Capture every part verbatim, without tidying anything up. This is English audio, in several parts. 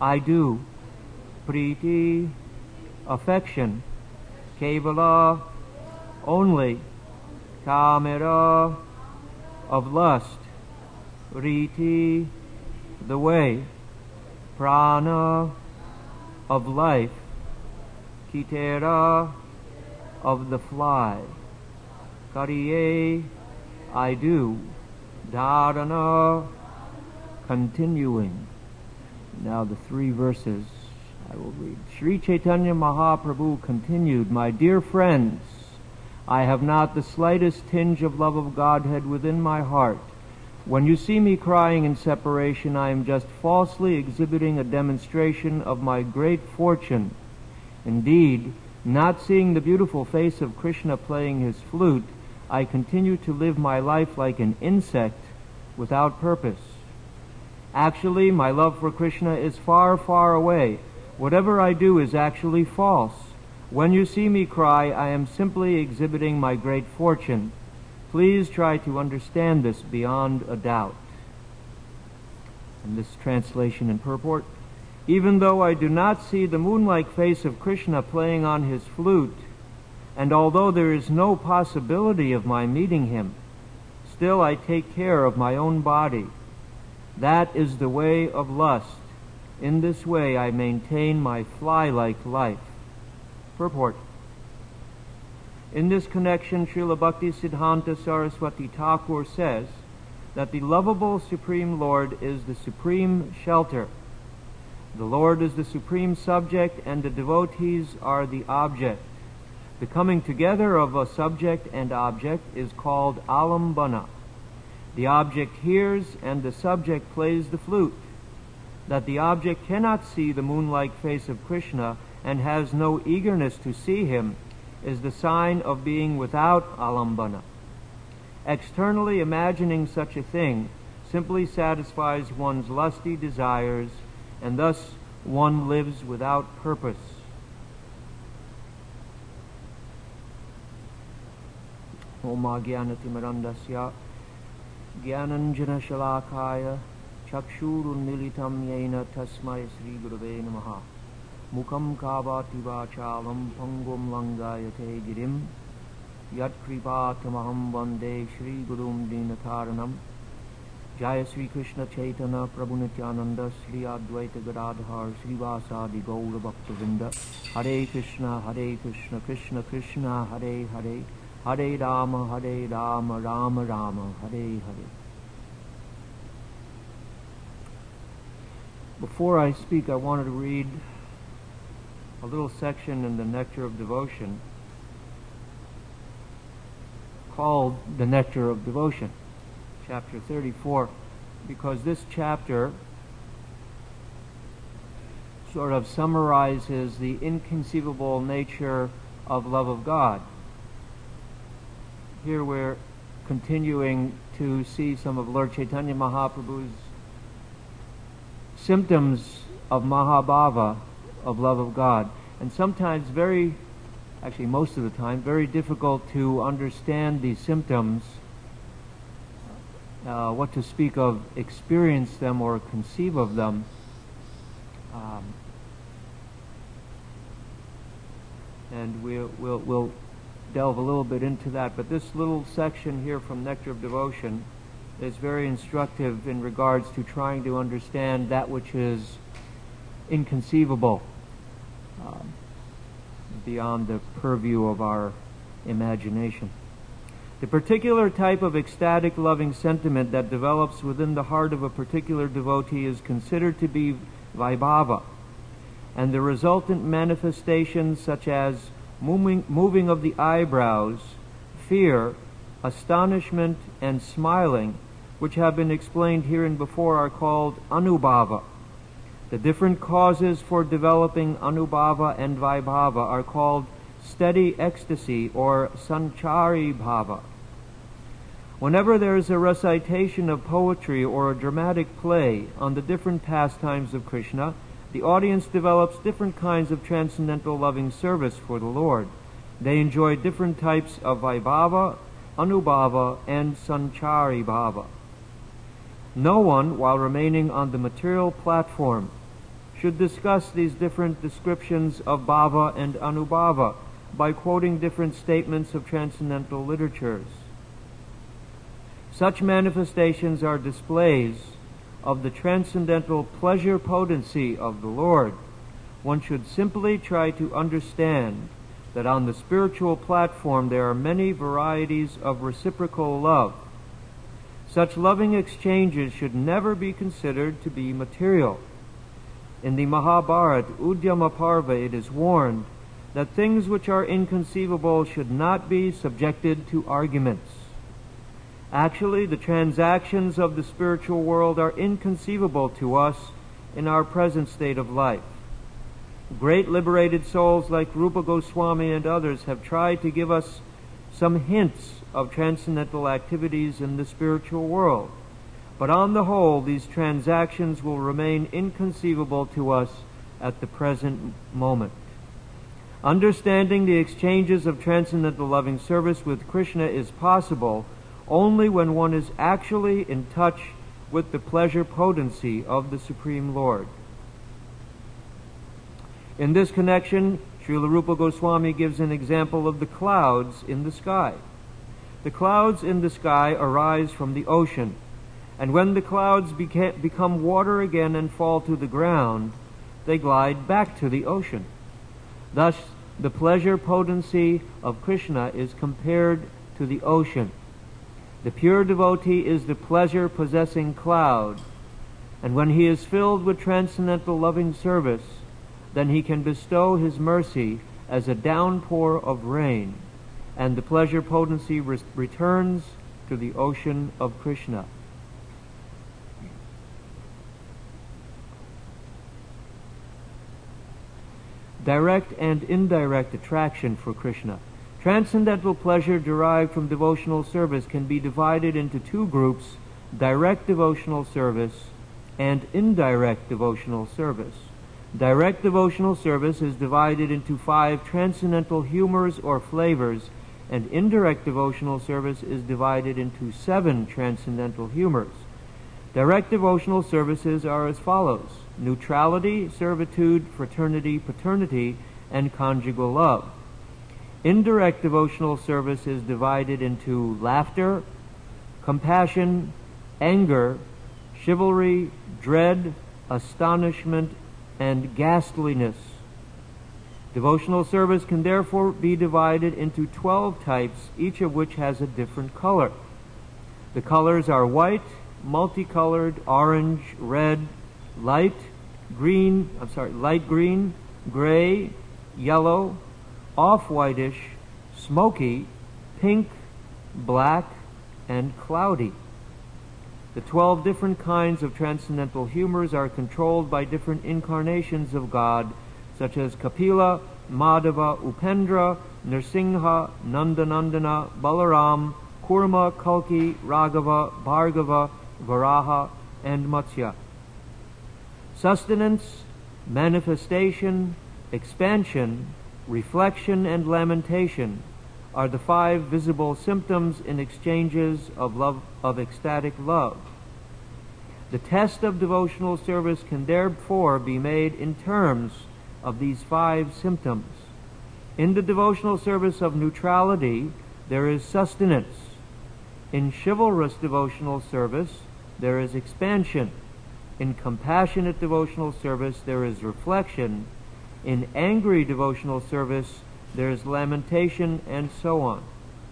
I do. Priti, affection. Kevala, only. Kamera, of lust. Riti, the way. Prana, of life. Kitera, of the fly. Kariye, I do. Dharana, continuing. Now the three verses I will read. Sri Chaitanya Mahaprabhu continued, my dear friends, I have not the slightest tinge of love of Godhead within my heart. When you see me crying in separation, I am just falsely exhibiting a demonstration of my great fortune. Indeed, not seeing the beautiful face of Krishna playing his flute, I continue to live my life like an insect without purpose. Actually, my love for Krishna is far, far away. Whatever I do is actually false. When you see me cry, I am simply exhibiting my great fortune. Please try to understand this beyond a doubt. And this translation and purport. Even though I do not see the moon-like face of Krishna playing on his flute, and although there is no possibility of my meeting him, still I take care of my own body. That is the way of lust. In this way I maintain my fly-like life. Purport. In this connection, Srila Bhakti Siddhanta Saraswati Thakur says that the lovable Supreme Lord is the supreme shelter. The Lord is the supreme subject and the devotees are the object. The coming together of a subject and object is called alambana. The object hears and the subject plays the flute. That the object cannot see the moon-like face of Krishna and has no eagerness to see him is the sign of being without alambana. Externally imagining such a thing simply satisfies one's lusty desires, and thus one lives without purpose. Om Jnanatimirandasya Jnananjana Shalakaya Chakshurunmilitam Yena Tasmai Sri Gurave Namaha Mukham Kavati Vachalam Pangum Langayate Girim Yat Kripatamaham Vande Sri Gurum Dinataranam Jaya Sri Krishna Chaitanya Prabhu Nityananda Sri Advaita Gadadhar Sri Vasadi Gaura Bhaktavinda Hare Krishna Hare Krishna Krishna Krishna Hare Hare Hare Rama Hare Rama Rama Rama Hare Hare. Before I speak, I wanted to read a little section in the Nectar of Devotion called The Nectar of Devotion, chapter thirty-four, because this chapter sort of summarizes the inconceivable nature of love of God. Here we're continuing to see some of Lord Chaitanya Mahaprabhu's symptoms of Mahabhava, of love of God. And sometimes very, actually most of the time, very difficult to understand these symptoms, uh, what to speak of, experience them or conceive of them. Um, and we'll, we'll, we'll delve a little bit into that. But this little section here from Nectar of Devotion is very instructive in regards to trying to understand that which is inconceivable, um, beyond the purview of our imagination. The particular type of ecstatic loving sentiment that develops within the heart of a particular devotee is considered to be vaibhava, and the resultant manifestations such as moving, moving of the eyebrows, fear, astonishment, and smiling, which have been explained herein before, are called anubhava. The different causes for developing anubhava and vaibhava are called steady ecstasy or sanchari bhava. Whenever there is a recitation of poetry or a dramatic play on the different pastimes of Krishna, the audience develops different kinds of transcendental loving service for the Lord. They enjoy different types of vaibhava, anubhava, and sanchari bhava. No one, while remaining on the material platform, should discuss these different descriptions of bhava and anubhava by quoting different statements of transcendental literatures. Such manifestations are displays of the transcendental pleasure potency of the Lord. One should simply try to understand that on the spiritual platform there are many varieties of reciprocal love. Such loving exchanges should never be considered to be material. In the Mahabharata, Udyama Parva, it is warned that things which are inconceivable should not be subjected to arguments. Actually, the transactions of the spiritual world are inconceivable to us in our present state of life. Great liberated souls like Rupa Goswami and others have tried to give us some hints of transcendental activities in the spiritual world. But on the whole, these transactions will remain inconceivable to us at the present moment. Understanding the exchanges of transcendental loving service with Krishna is possible only when one is actually in touch with the pleasure potency of the Supreme Lord. In this connection, Srila Rupa Goswami gives an example of the clouds in the sky. The clouds in the sky arise from the ocean, and when the clouds beca- become water again and fall to the ground, they glide back to the ocean. Thus, the pleasure potency of Krishna is compared to the ocean. The pure devotee is the pleasure-possessing cloud, and when he is filled with transcendental loving service, then he can bestow his mercy as a downpour of rain, and the pleasure potency re- returns to the ocean of Krishna. Direct and indirect attraction for Krishna. Transcendental pleasure derived from devotional service can be divided into two groups: direct devotional service and indirect devotional service. Direct devotional service is divided into five transcendental humors or flavors, and indirect devotional service is divided into seven transcendental humors. Direct devotional services are as follows: neutrality, servitude, fraternity, paternity, and conjugal love. Indirect devotional service is divided into laughter, compassion, anger, chivalry, dread, astonishment, and ghastliness. Devotional service can therefore be divided into twelve types, each of which has a different color. The colors are white, multicolored, orange, red, light green, I'm sorry, light green, gray, yellow, off-whitish, smoky, pink, black, and cloudy. The twelve different kinds of transcendental humors are controlled by different incarnations of God, such as Kapila, Madhava, Upendra, Nrsimha, Nandanandana, Balaram, Kurma, Kalki, Raghava, Bhargava, Varaha, and Matsya. Sustenance, manifestation, expansion, reflection, and lamentation are the five visible symptoms in exchanges of love, of ecstatic love. The test of devotional service can therefore be made in terms of these five symptoms. In the devotional service of neutrality, there is sustenance. In chivalrous devotional service, there is expansion. In compassionate devotional service, there is reflection. In angry devotional service, there is lamentation, and so on.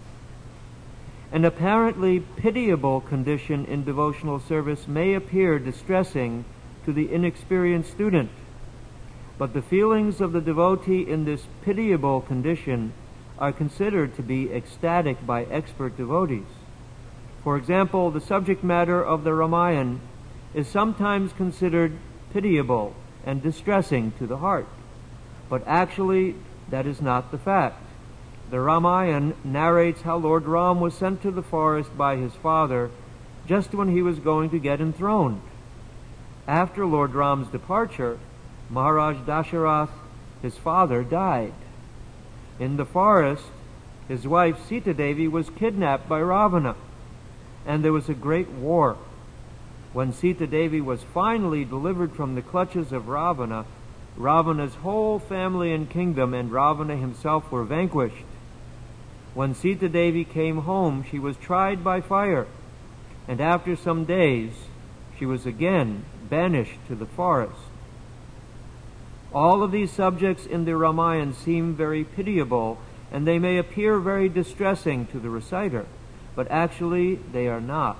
An apparently pitiable condition in devotional service may appear distressing to the inexperienced student, but the feelings of the devotee in this pitiable condition are considered to be ecstatic by expert devotees. For example, the subject matter of the Ramayana is sometimes considered pitiable and distressing to the heart, but actually that is not the fact. The Ramayana narrates how Lord Ram was sent to the forest by his father just when he was going to get enthroned. After Lord Ram's departure, Maharaj Dasharath, his father, died. In the forest, his wife Sita Devi was kidnapped by Ravana, and there was a great war. When Sita Devi was finally delivered from the clutches of Ravana, Ravana's whole family and kingdom and Ravana himself were vanquished. When Sita Devi came home, she was tried by fire, and after some days she was again banished to the forest. All of these subjects in the Ramayana seem very pitiable, and they may appear very distressing to the reciter, but actually they are not.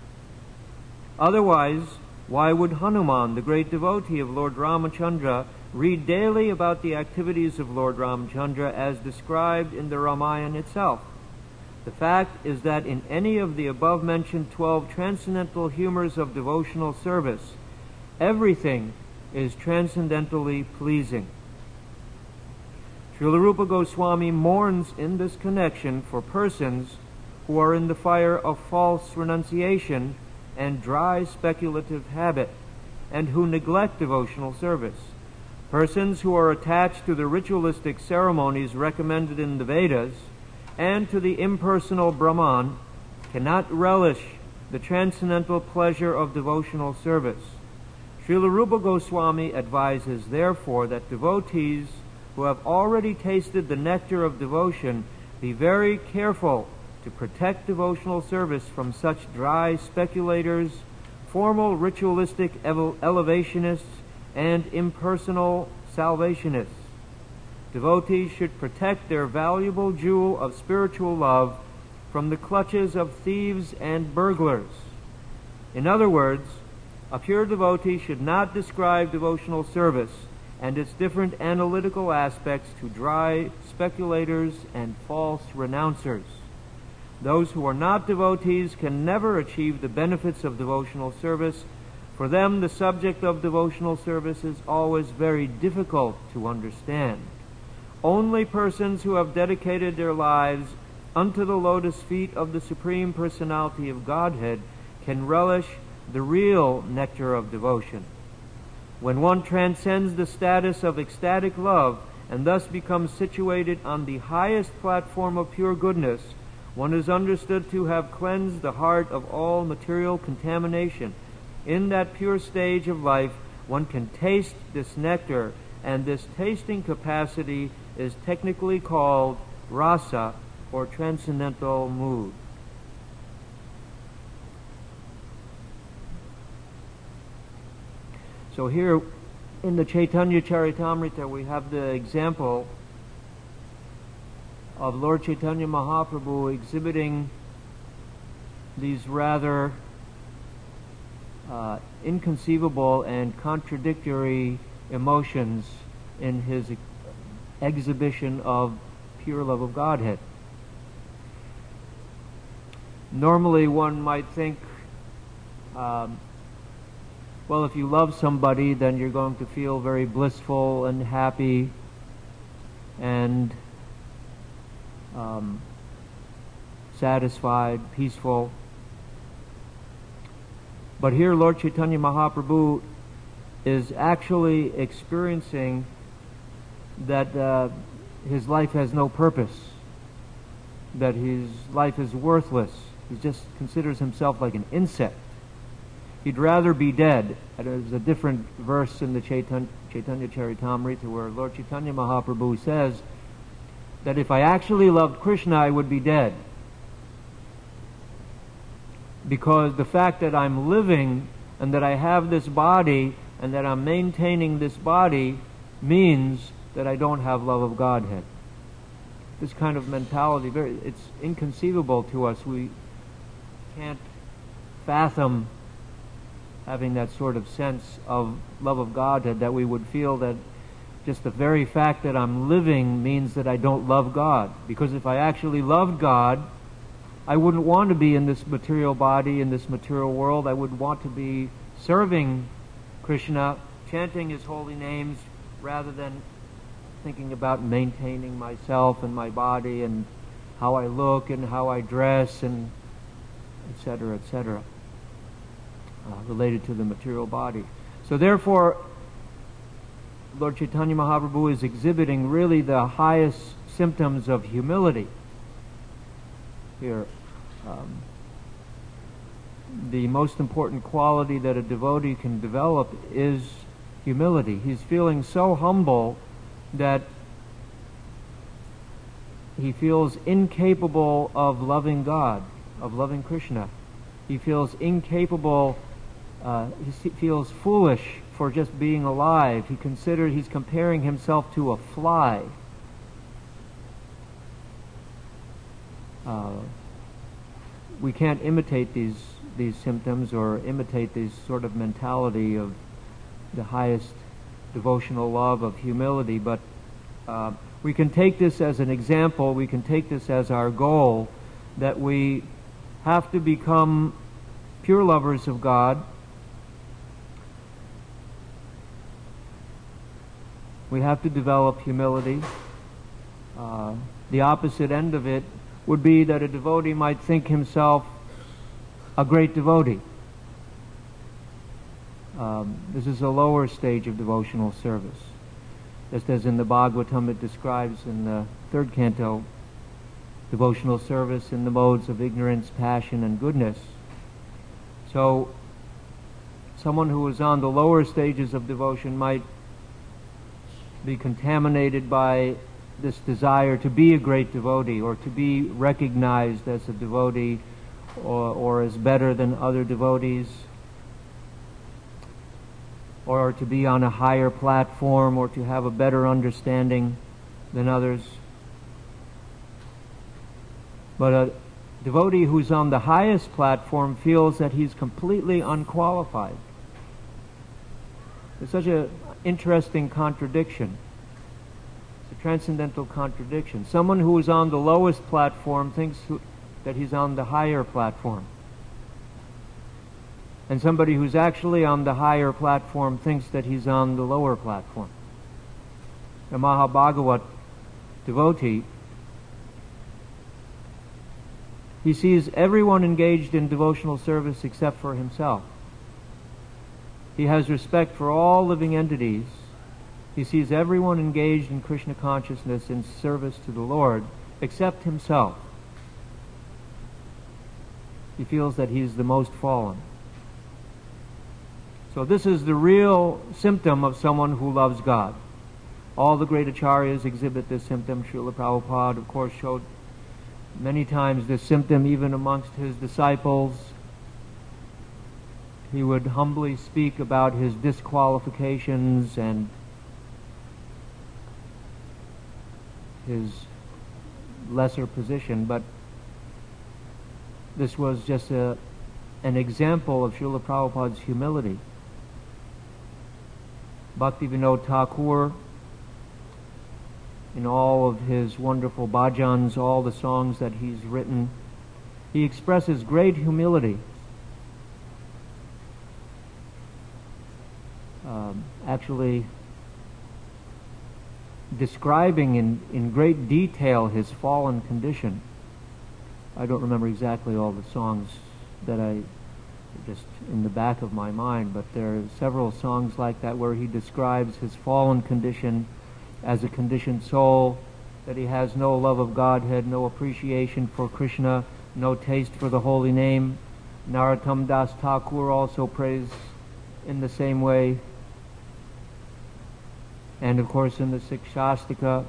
Otherwise, why would Hanuman, the great devotee of Lord Ramachandra, read daily about the activities of Lord Ramachandra as described in the Ramayana itself? The fact is that in any of the above-mentioned twelve transcendental humors of devotional service, everything is transcendentally pleasing. Srila Rupa Goswami mourns in this connection for persons who are in the fire of false renunciation and dry speculative habit, and who neglect devotional service. Persons who are attached to the ritualistic ceremonies recommended in the Vedas and to the impersonal Brahman cannot relish the transcendental pleasure of devotional service. Srila Rupa Goswami advises, therefore, that devotees who have already tasted the nectar of devotion be very careful to protect devotional service from such dry speculators, formal ritualistic ele- elevationists, and impersonal salvationists. Devotees should protect their valuable jewel of spiritual love from the clutches of thieves and burglars. In other words, a pure devotee should not describe devotional service and its different analytical aspects to dry speculators and false renouncers. Those who are not devotees can never achieve the benefits of devotional service. For them, the subject of devotional service is always very difficult to understand. Only persons who have dedicated their lives unto the lotus feet of the Supreme Personality of Godhead can relish the real nectar of devotion. When one transcends the status of ecstatic love and thus becomes situated on the highest platform of pure goodness, one is understood to have cleansed the heart of all material contamination. In that pure stage of life, one can taste this nectar, and this tasting capacity is technically called rasa, or transcendental mood. So here in the Chaitanya Charitamrita we have the example of Lord Chaitanya Mahaprabhu exhibiting these rather uh, inconceivable and contradictory emotions in his ex- exhibition of pure love of Godhead. Normally one might think, um, well, if you love somebody, then you're going to feel very blissful and happy and um, satisfied, peaceful. But here Lord Chaitanya Mahaprabhu is actually experiencing that uh, his life has no purpose, that his life is worthless. He just considers himself like an insect. He'd rather be dead. There's a different verse in the Chaitanya, Chaitanya Charitamrita where Lord Chaitanya Mahaprabhu says that if I actually loved Krishna, I would be dead. Because the fact that I'm living and that I have this body and that I'm maintaining this body means that I don't have love of Godhead. This kind of mentality, very, it's inconceivable to us. We can't fathom having that sort of sense of love of Godhead, that we would feel that just the very fact that I'm living means that I don't love God. Because if I actually loved God, I wouldn't want to be in this material body, in this material world. I would want to be serving Krishna, chanting His holy names, rather than thinking about maintaining myself and my body and how I look and how I dress and et cetera, et cetera, uh, related to the material body. So therefore, Lord Chaitanya Mahaprabhu is exhibiting really the highest symptoms of humility here. Um, the most important quality that a devotee can develop is humility. He's feeling so humble that he feels incapable of loving God, of loving Krishna. He feels incapable, uh, he feels foolish for just being alive. He considers, he's comparing himself to a fly. Uh, we can't imitate these these symptoms or imitate this sort of mentality of the highest devotional love of humility, but uh, we can take this as an example, we can take this as our goal, that we have to become pure lovers of God. We have to develop humility. Uh, the opposite end of it would be that a devotee might think himself a great devotee. Um, this is a lower stage of devotional service. Just as in the Bhagavatam it describes in the third canto, devotional service in the modes of ignorance, passion, and goodness. So, someone who is on the lower stages of devotion might be contaminated by this desire to be a great devotee, or to be recognized as a devotee, or, or as better than other devotees, or to be on a higher platform, or to have a better understanding than others. But a devotee who's on the highest platform feels that he's completely unqualified. It's such an interesting contradiction. It's a transcendental contradiction. Someone who is on the lowest platform thinks that he's on the higher platform. And somebody who's actually on the higher platform thinks that he's on the lower platform. The Mahabhagavat devotee, he sees everyone engaged in devotional service except for himself. He has respect for all living entities. He sees everyone engaged in Krishna consciousness in service to the Lord except himself. He feels that he's the most fallen. So this is the real symptom of someone who loves God. All the great acharyas exhibit this symptom. Srila Prabhupada, of course, showed many times this symptom even amongst his disciples. He would humbly speak about his disqualifications and his lesser position, but this was just a, an example of Srila Prabhupada's humility. Bhaktivinoda Thakur, in all of his wonderful bhajans, all the songs that he's written, he expresses great humility. Um, actually describing in, in great detail his fallen condition. I don't remember exactly all the songs that I just in the back of my mind, but there are several songs like that where he describes his fallen condition as a conditioned soul, that he has no love of Godhead, no appreciation for Krishna, no taste for the holy name. Narottam Das Thakur also prays in the same way. And of course in the Sikshastika,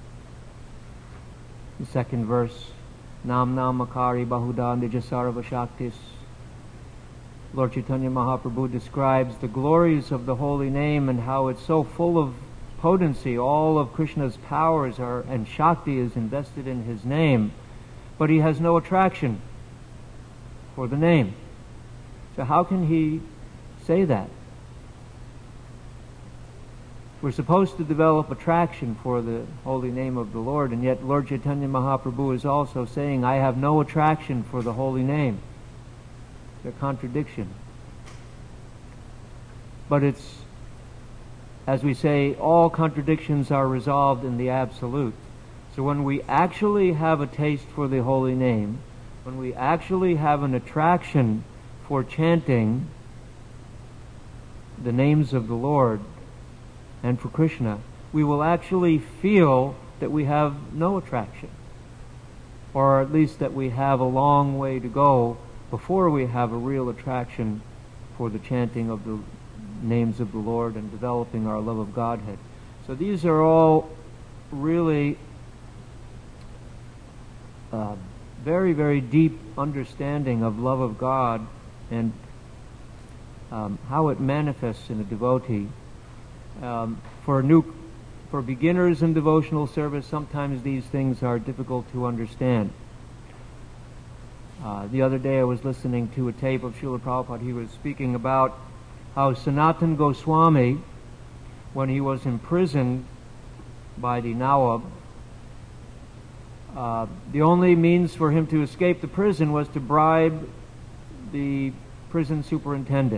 the second verse, Nam Namakari Bahuda Nijasarva Shaktis, Lord Chaitanya Mahaprabhu describes the glories of the holy name and how it's so full of potency. All of Krishna's powers are, and Shakti is invested in his name, but he has no attraction for the name. So how can he say that? We're supposed to develop attraction for the holy name of the Lord, and yet Lord Chaitanya Mahaprabhu is also saying, I have no attraction for the holy name. They're contradiction. But it's, as we say, all contradictions are resolved in the absolute. So when we actually have a taste for the holy name, when we actually have an attraction for chanting the names of the Lord and for Krishna, we will actually feel that we have no attraction, or at least that we have a long way to go before we have a real attraction for the chanting of the names of the Lord and developing our love of Godhead. So these are all really uh, very, very deep understanding of love of God and um, how it manifests in a devotee. Um, for new, for beginners in devotional service, sometimes these things are difficult to understand. Uh, the other day I was listening to a tape of Srila Prabhupada. He was speaking about how Sanatana Goswami, when he was imprisoned by the Nawab, uh, the only means for him to escape the prison was to bribe the prison superintendent.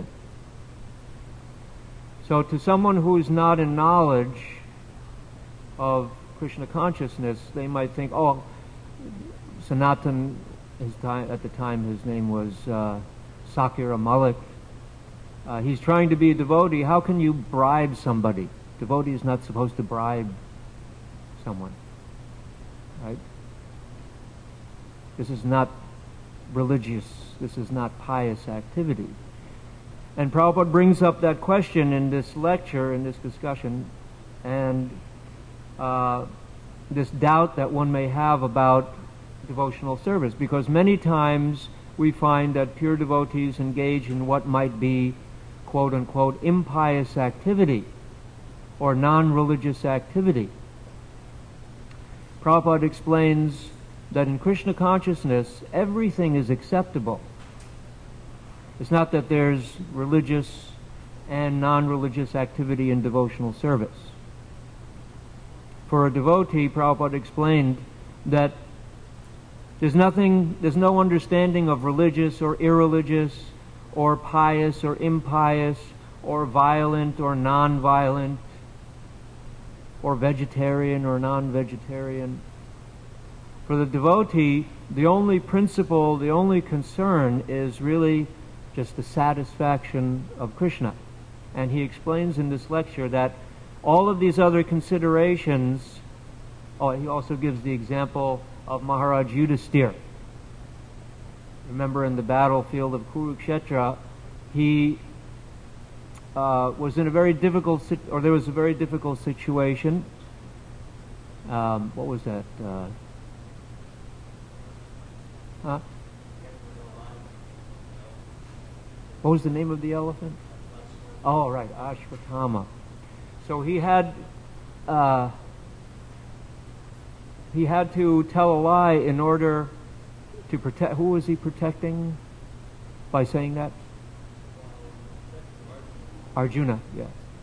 So to someone who is not in knowledge of Krishna consciousness, they might think, oh, Sanatan, his time, at the time his name was uh, Sakira Malik, uh, he's trying to be a devotee. How can you bribe somebody? Devotee is not supposed to bribe someone, right? This is not religious, this is not pious activity. And Prabhupada brings up that question in this lecture, in this discussion, and uh, this doubt that one may have about devotional service, because many times we find that pure devotees engage in what might be quote-unquote impious activity or non-religious activity. Prabhupada explains that in Krishna consciousness everything is acceptable. It's not that there's religious and non-religious activity in devotional service. For a devotee, Prabhupada explained that there's nothing, there's no understanding of religious or irreligious or pious or impious or violent or non-violent or vegetarian or non-vegetarian. For the devotee, the only principle, the only concern is really just the satisfaction of Krishna. And he explains in this lecture that all of these other considerations, oh, he also gives the example of Maharaj Yudhisthira. Remember, in the battlefield of Kurukshetra, he uh, was in a very difficult, or there was a very difficult situation. Um, what was that? Uh, huh? What was the name of the elephant? Oh, right, Ashwatthama. So he had uh, he had to tell a lie in order to protect. Who was he protecting by saying that? Arjuna, yeah.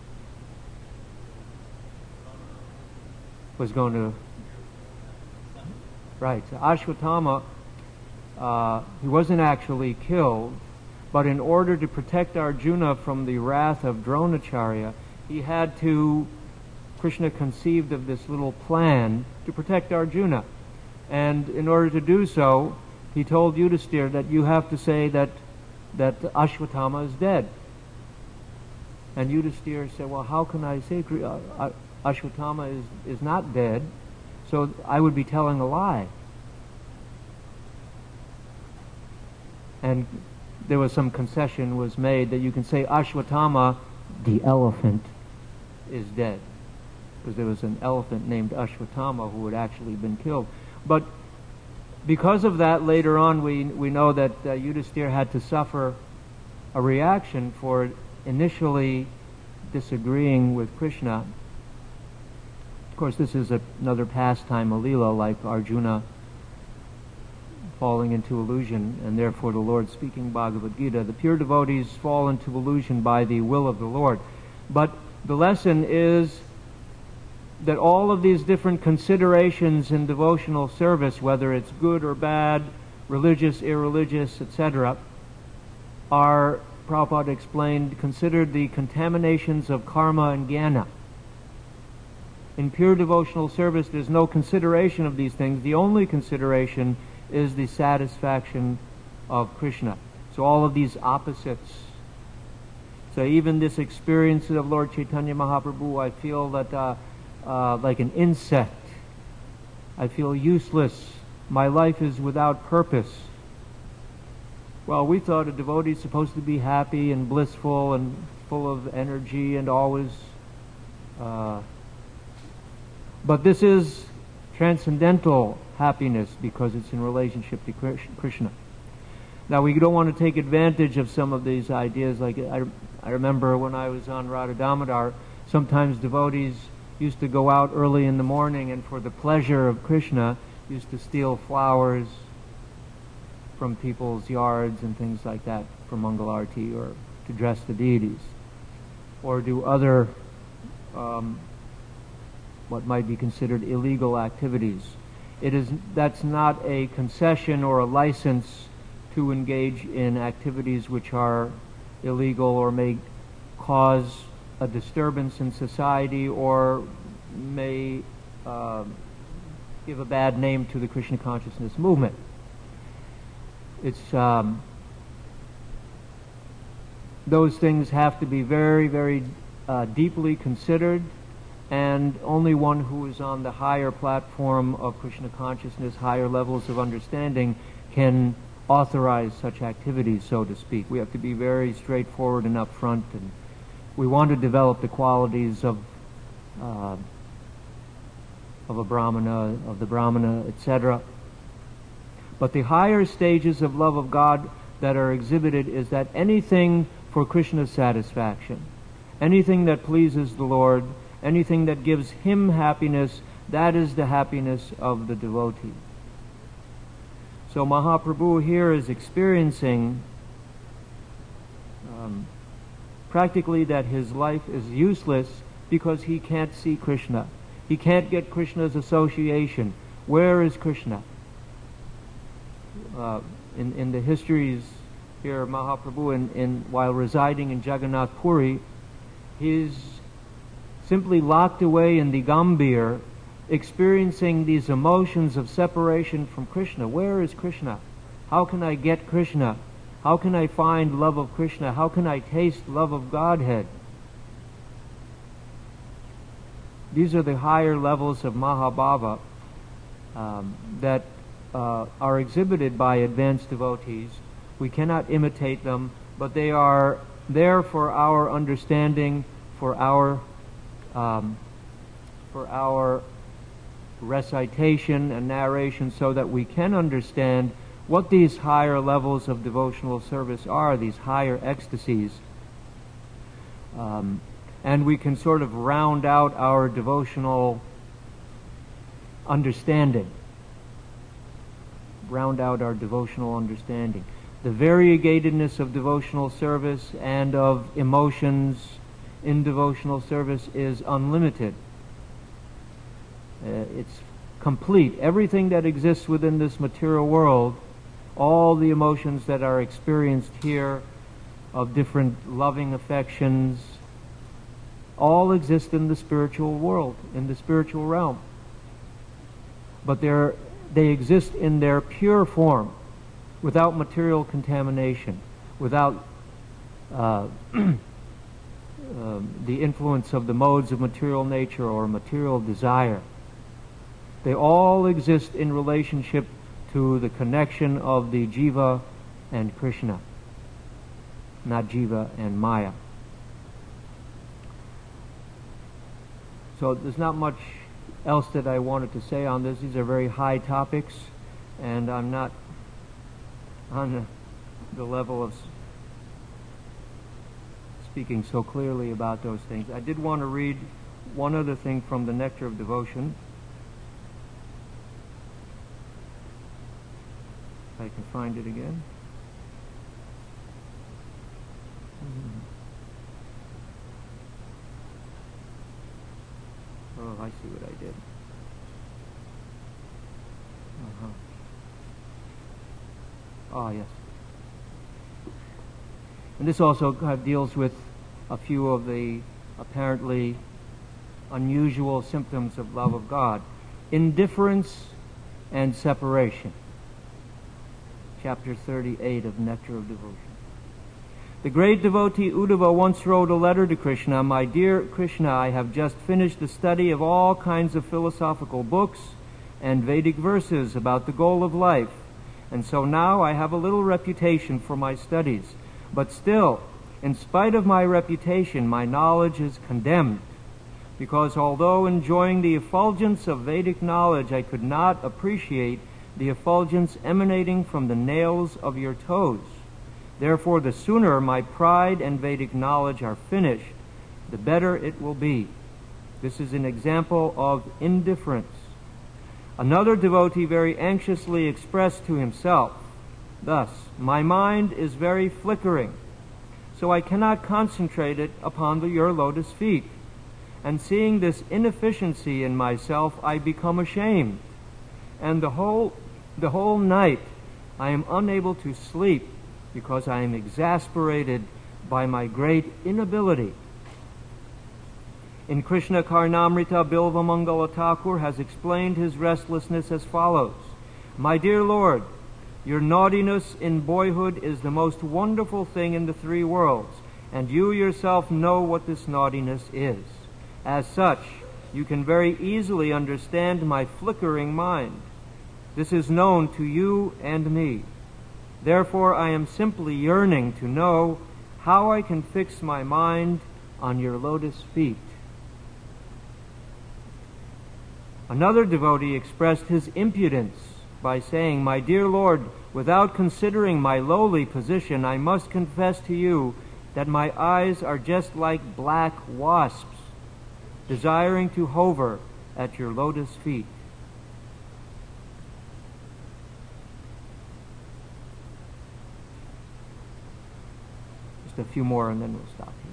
Was going to... Right, so Ashwatthama, uh, he wasn't actually killed, but in order to protect Arjuna from the wrath of Dronacharya, he had to... Krishna conceived of this little plan to protect Arjuna. And in order to do so, he told Yudhisthira that you have to say that that Ashwatthama is dead. And Yudhisthira said, well, how can I say uh, Ashwatthama is, is not dead? So I would be telling a lie. And there was some concession was made that you can say Ashwatthama, the elephant, is dead. Because there was an elephant named Ashwatthama who had actually been killed. But because of that, later on we we know that uh, Yudhisthira had to suffer a reaction for initially disagreeing with Krishna. Of course, this is a, another pastime, a lila, like Arjuna falling into illusion, and therefore the Lord speaking Bhagavad Gita. The pure devotees fall into illusion by the will of the Lord. But the lesson is that all of these different considerations in devotional service, whether it's good or bad, religious, irreligious, et cetera, are, Prabhupada explained, considered the contaminations of karma and jnana. In pure devotional service, there's no consideration of these things. The only consideration is the satisfaction of Krishna. So all of these opposites. So even this experience of Lord Chaitanya Mahaprabhu, I feel that uh, Uh, like an insect. I feel useless. My life is without purpose. Well, we thought a devotee is supposed to be happy and blissful and full of energy and always... Uh, but this is transcendental happiness because it's in relationship to Krishna. Now, we don't want to take advantage of some of these ideas. Like I, I remember when I was on Radha Damodar, sometimes devotees used to go out early in the morning and for the pleasure of Krishna used to steal flowers from people's yards and things like that for Mangalarti or to dress the deities, or do other um, what might be considered illegal activities. It is that's not a concession or a license to engage in activities which are illegal or may cause a disturbance in society or may uh, give a bad name to the Krishna consciousness movement. It's um, those things have to be very, very uh, deeply considered, and only one who is on the higher platform of Krishna consciousness, higher levels of understanding, can authorize such activities, so to speak. We have to be very straightforward and upfront, and we want to develop the qualities of uh, of a brahmana, of the brahmana, et cetera. But the higher stages of love of God that are exhibited is that anything for Krishna's satisfaction, anything that pleases the Lord, anything that gives Him happiness, that is the happiness of the devotee. So Mahaprabhu here is experiencing um, practically that his life is useless because he can't see Krishna. He can't get Krishna's association. Where is Krishna? Uh, in, in the histories here, Mahaprabhu, in, in, while residing in Jagannath Puri, he's simply locked away in the Gambhir, experiencing these emotions of separation from Krishna. Where is Krishna? How can I get Krishna? How can I find love of Krishna? How can I taste love of Godhead? These are the higher levels of Mahabhava um, that uh, are exhibited by advanced devotees. We cannot imitate them, but they are there for our understanding, for our um, for our recitation and narration, so that we can understand what these higher levels of devotional service are, these higher ecstasies. Um, and we can sort of round out our devotional understanding. Round out our devotional understanding. The variegatedness of devotional service and of emotions in devotional service is unlimited. Uh, it's complete. Everything that exists within this material world, all the emotions that are experienced here of different loving affections, all exist in the spiritual world, in the spiritual realm. But they're, they exist in their pure form, without material contamination, without uh, um, the influence of the modes of material nature or material desire. They all exist in relationship to the connection of the Jiva and Krishna, not Jiva and Maya. So there's not much else that I wanted to say on this. These are very high topics, and I'm not on the, the level of speaking so clearly about those things. I did want to read one other thing from the Nectar of Devotion. If I can find it again. Mm-hmm. Oh, I see what I did. Uh-huh. Ah, yes. And this also kind of deals with a few of the apparently unusual symptoms of love of God. Indifference and separation. Chapter thirty-eight of Nectar of Devotion. The great devotee Uddhava once wrote a letter to Krishna. My dear Krishna, I have just finished the study of all kinds of philosophical books and Vedic verses about the goal of life, and so now I have a little reputation for my studies. But still, in spite of my reputation, my knowledge is condemned, because although enjoying the effulgence of Vedic knowledge, I could not appreciate the effulgence emanating from the nails of your toes. Therefore, the sooner my pride and Vedic knowledge are finished, the better it will be. This is an example of indifference. Another devotee very anxiously expressed to himself, thus, my mind is very flickering, so I cannot concentrate it upon the, your lotus feet. And seeing this inefficiency in myself, I become ashamed. And the whole, the whole night I am unable to sleep, because I am exasperated by my great inability. In Krishna Karnamrita, Bilva Mangala Thakur has explained his restlessness as follows. My dear Lord, your naughtiness in boyhood is the most wonderful thing in the three worlds, and you yourself know what this naughtiness is. As such, you can very easily understand my flickering mind. This is known to you and me. Therefore, I am simply yearning to know how I can fix my mind on your lotus feet. Another devotee expressed his impudence by saying, my dear Lord, without considering my lowly position, I must confess to you that my eyes are just like black wasps, desiring to hover at your lotus feet. Just a few more and then we'll stop here.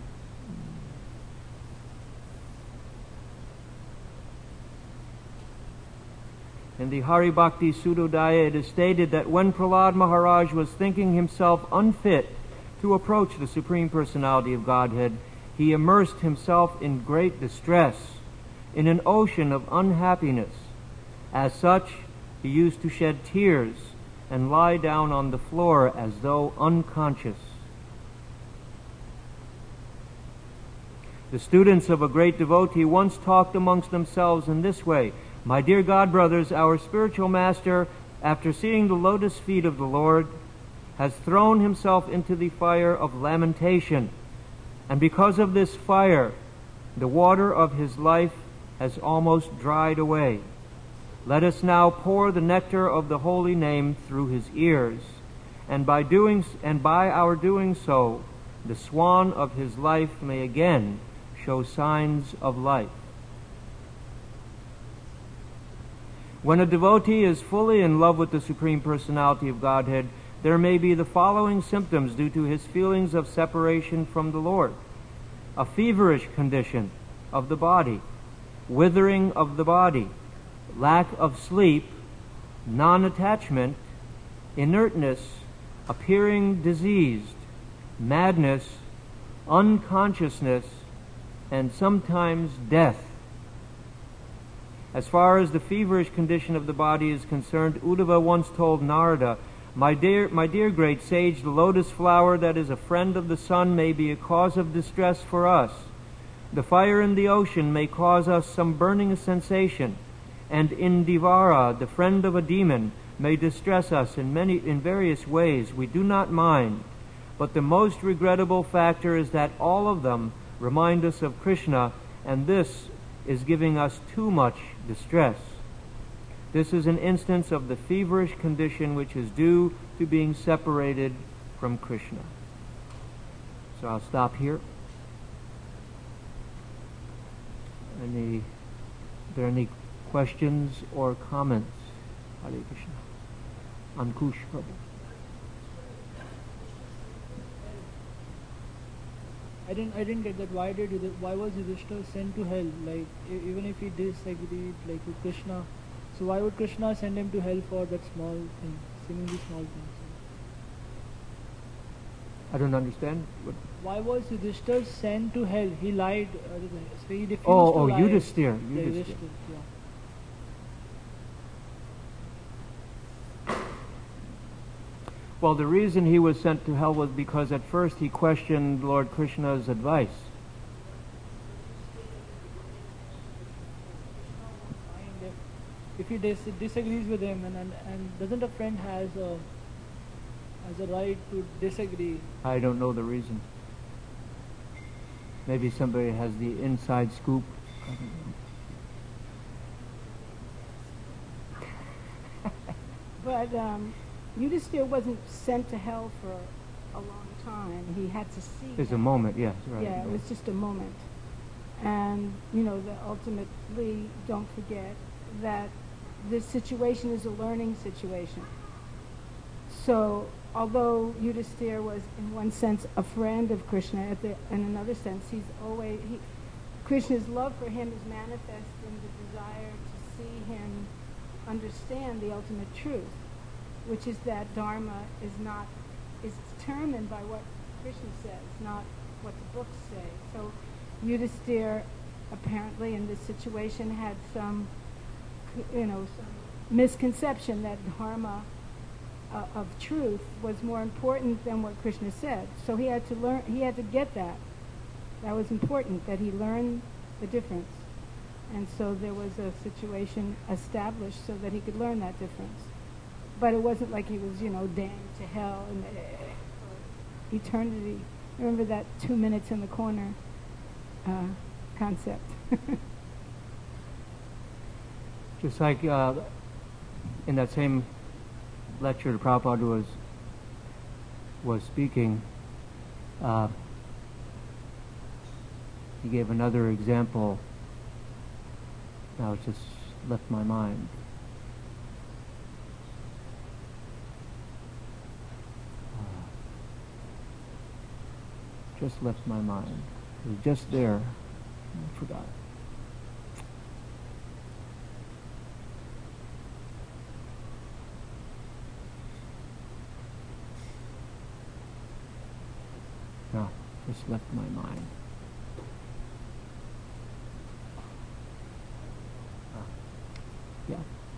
In the Hari Bhakti Sudodaya, it is stated that when Prahlad Maharaj was thinking himself unfit to approach the Supreme Personality of Godhead, he immersed himself in great distress, in an ocean of unhappiness. As such, he used to shed tears and lie down on the floor as though unconscious. The students of a great devotee once talked amongst themselves in this way, my dear God brothers, our spiritual master, after seeing the lotus feet of the Lord, has thrown himself into the fire of lamentation. And because of this fire, the water of his life has almost dried away. Let us now pour the nectar of the holy name through his ears, and by doing and by our doing so, the swan of his life may again show signs of life. When a devotee is fully in love with the Supreme Personality of Godhead, there may be the following symptoms due to his feelings of separation from the Lord. A feverish condition of the body, withering of the body, lack of sleep, non-attachment, inertness, appearing diseased, madness, unconsciousness, and sometimes death. As far as the feverish condition of the body is concerned, Uddhava once told Narada, My dear, my dear great sage, the lotus flower that is a friend of the sun may be a cause of distress for us. The fire in the ocean may cause us some burning sensation, and Indivara, the friend of a demon, may distress us in many, in various ways. We do not mind, but the most regrettable factor is that all of them remind us of Krishna, and this is giving us too much distress. This is an instance of the feverish condition which is due to being separated from Krishna. So I'll stop here. Any, are there any questions or comments? Hare Krishna. Ankush Prabhu. I didn't. I didn't get that. Why did Yudhi- why was Yudhishthira sent to hell? Like e- even if he disagreed, like with Krishna, so why would Krishna send him to hell for that small thing, seemingly small thing? I don't understand. What? Why was Yudhishthira sent to hell? He lied. Uh, so he refused Oh, to oh, lie. Yudhisthira. Yeah, Yudhisthira. Yudhishthira, yeah. Well, the reason he was sent to hell was because at first he questioned Lord Krishna's advice. Find if, if he dis- disagrees with him, and, and and doesn't a friend has a has a right to disagree? I don't know the reason. Maybe somebody has the inside scoop. I don't know. But um, Yudhisthira wasn't sent to hell for a long time. He had to see. There's a him. moment, yes, right. Yeah, it was just a moment. And, you know, that ultimately, don't forget that this situation is a learning situation. So, although Yudhisthira was, in one sense, a friend of Krishna, at the, in another sense, he's always, he, Krishna's love for him is manifest in the desire to see him understand the ultimate truth, which is that Dharma is not, is determined by what Krishna says, not what the books say. So Yudhisthira apparently in this situation had some, you know, some misconception that Dharma uh, of truth was more important than what Krishna said. So he had to learn, he had to get that. That was important, that he learned the difference. And so there was a situation established so that he could learn that difference. But it wasn't like he was, you know, damned to hell and uh, eternity. Remember that two minutes in the corner uh, concept. Just like uh, in that same lecture, Prabhupada was was speaking. Uh, he gave another example. Now it just left my mind. Uh, just left my mind. It was just there. I forgot. No, just left my mind. Uh, yeah.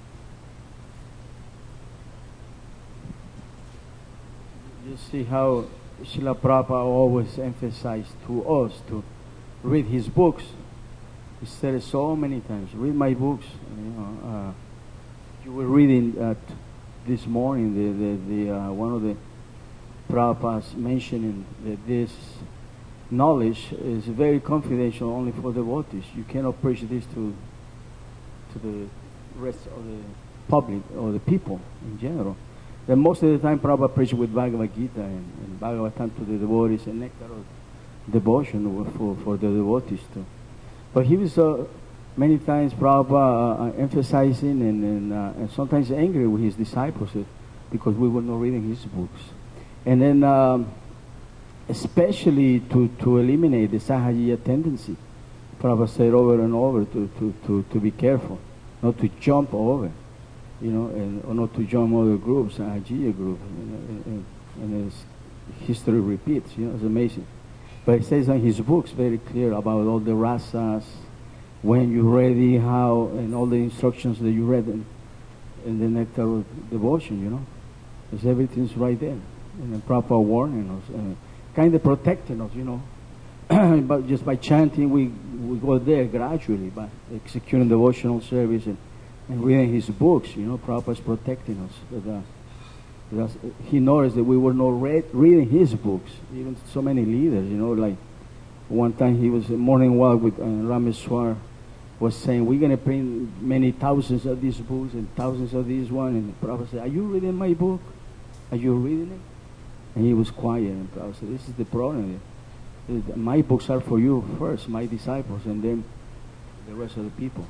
You see how Srila Prabhupada always emphasized to us to read his books. He said it so many times. Read my books. You know, uh, you were reading uh, this morning the the, the uh, one of the Prabhupads mentioning that this knowledge is very confidential only for devotees. You cannot preach this to to the rest of the public or the people in general. Then most of the time Prabhupada preached with Bhagavad Gita and, and Bhagavatam to the devotees and nectar of devotion for, for the devotees too. But he was uh, many times Prabhupada uh, emphasizing and, and, uh, and sometimes angry with his disciples uh, because we were not reading his books. And then um, especially to, to eliminate the Sahajiya tendency, Prabhupada said over and over to, to, to, to be careful, not to jump over, you know, and, or not to join other groups, Sahajiya group, you know, and, and, and his history repeats, you know, it's amazing. But he says in his books very clear about all the rasas, when you're ready, how, and all the instructions that you read in, in the nectar of devotion, you know. Because everything's right there. And the proper warning us, uh, kind of protecting us, you know. But just by chanting, we, we go there gradually, by executing devotional service and, and reading his books, you know, Prabhupada's protecting us. But, uh, because he noticed that we were not read, reading his books, even so many leaders, you know, like one time he was a morning walk with uh, Rameswar, was saying, we're going to print many thousands of these books and thousands of these one, and the Prabhupada said, are you reading my book? Are you reading it? And he was quiet, and Prabhupada said, this is the problem. My books are for you first, my disciples, and then the rest of the people.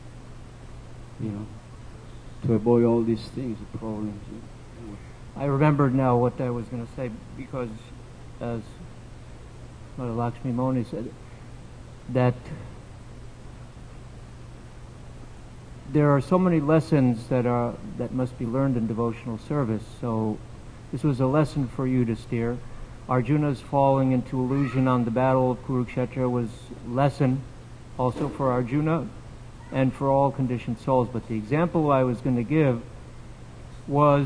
You know, to avoid all these things, the problems. You know. I remembered now what I was going to say, because as Mother Lakshmi Moni said, that there are so many lessons that are that must be learned in devotional service. So this was a lesson for you to steer. Arjuna's falling into illusion on the battle of Kurukshetra was lesson also for Arjuna and for all conditioned souls. But the example I was going to give was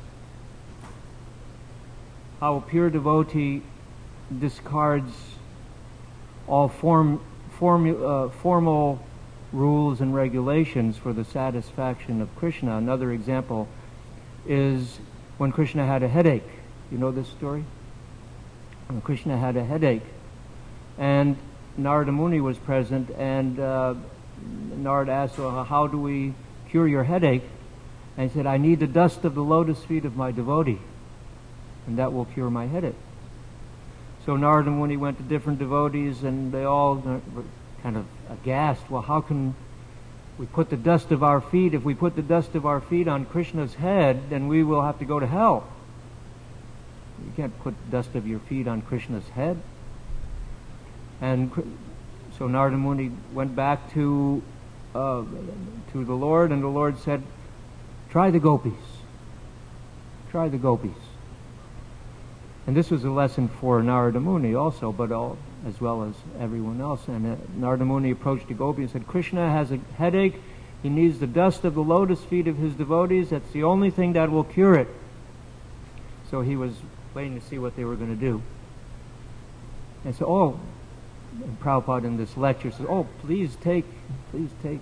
how a pure devotee discards all form, formu, uh, formal rules and regulations for the satisfaction of Krishna. Another example is when Krishna had a headache. You know this story? When Krishna had a headache, and Narada Muni was present, and uh, Narada asked, well, how do we cure your headache? And he said, I need the dust of the lotus feet of my devotee, and that will cure my headache. So Narada Muni went to different devotees, and they all were kind of aghast. Well, how can we put the dust of our feet? If we put the dust of our feet on Krishna's head, then we will have to go to hell. You can't put dust of your feet on Krishna's head. And so Narada Muni went back to uh, to the Lord, and the Lord said, try the gopis. Try the gopis. And this was a lesson for Narada Muni also, but all, as well as everyone else. And uh, Narada Muni approached the gopi and said, Krishna has a headache. He needs the dust of the lotus feet of his devotees. That's the only thing that will cure it. So he was waiting to see what they were going to do. And so, oh, and Prabhupada in this lecture says, oh, please take, please take.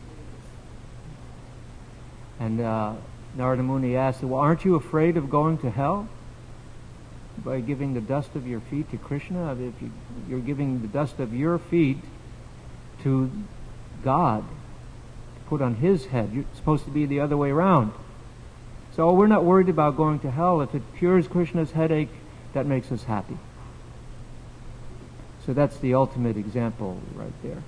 And uh, Narada Muni asked, well, aren't you afraid of going to hell by giving the dust of your feet to Krishna? If you, you're giving the dust of your feet to God, to put on His head. You're supposed to be the other way around. So we're not worried about going to hell. If it cures Krishna's headache, that makes us happy. So that's the ultimate example right there.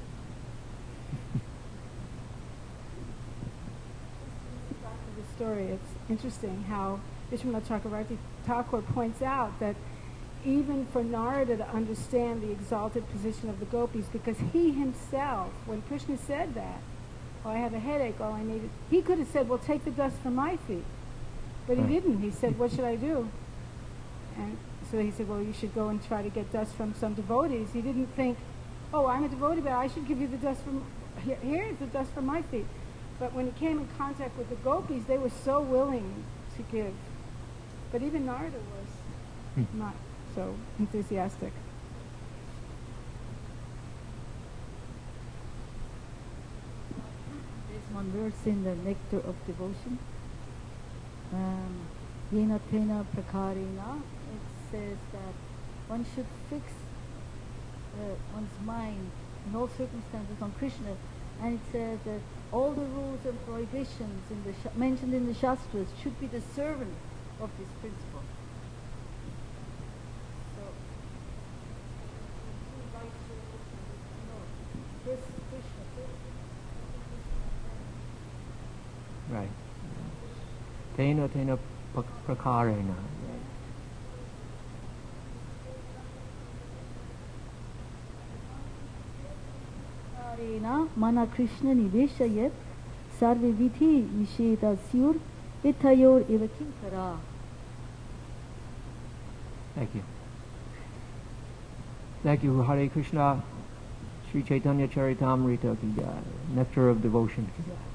The story, it's interesting how Vishwanath Chakravarti Thakur points out that even for Narada to understand the exalted position of the gopis, because he himself, when Krishna said that, oh, I have a headache, all I needed, he could have said, well, take the dust from my feet. But he Right. didn't. He said, what should I do? And so he said, well, you should go and try to get dust from some devotees. He didn't think, oh, I'm a devotee, but I should give you the dust from, here, here's the dust from my feet. But when he came in contact with the gopis, they were so willing to give. But even Narada was Hmm. not so enthusiastic. There's one verse in the Nectar of Devotion. Um, Yena Tena Prakarena. It says that one should fix uh, one's mind in all circumstances on Krishna, and it says that all the rules and prohibitions in the sh- mentioned in the Shastras should be the servant of this principle. So, this Krishna, Right. Tena tena prakarena. Arena mana Krishna niveshayet sarve vidhi nisheta syur itayor evakinkara. Thank you. Thank you. Hare Krishna. Sri Chaitanya Charitamrita ki jai. Nectar of Devotion ki jai.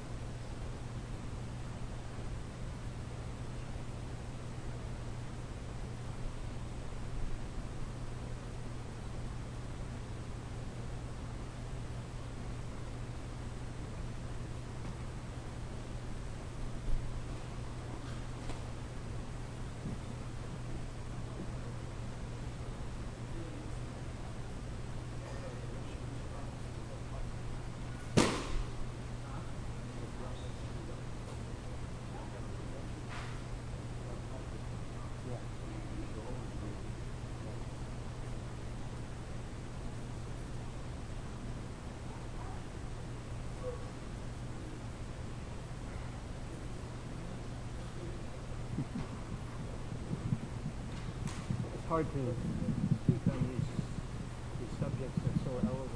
It's hard to speak on these, these subjects that are so elevated.